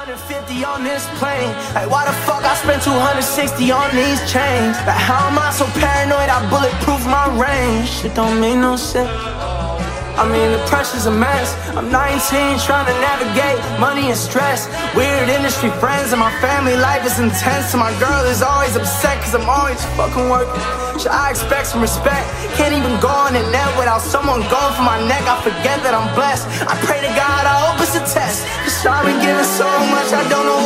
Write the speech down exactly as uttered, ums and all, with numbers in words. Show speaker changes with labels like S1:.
S1: hundred fifty on this plane. Like, why the fuck I spent two hundred sixty on these chains? Like, how am I so paranoid I bulletproof my range? Shit don't make no sense. I mean, the pressure's immense. I'm nineteen, trying to navigate money and stress. Weird industry friends, and my family life is intense. And my girl is always upset, cause I'm always fucking working. Should I expect some respect? Can't even go on the net without someone going for my neck. I forget that I'm blessed. I pray to God, I hope it's a test. Cause I've been giving so much, I don't know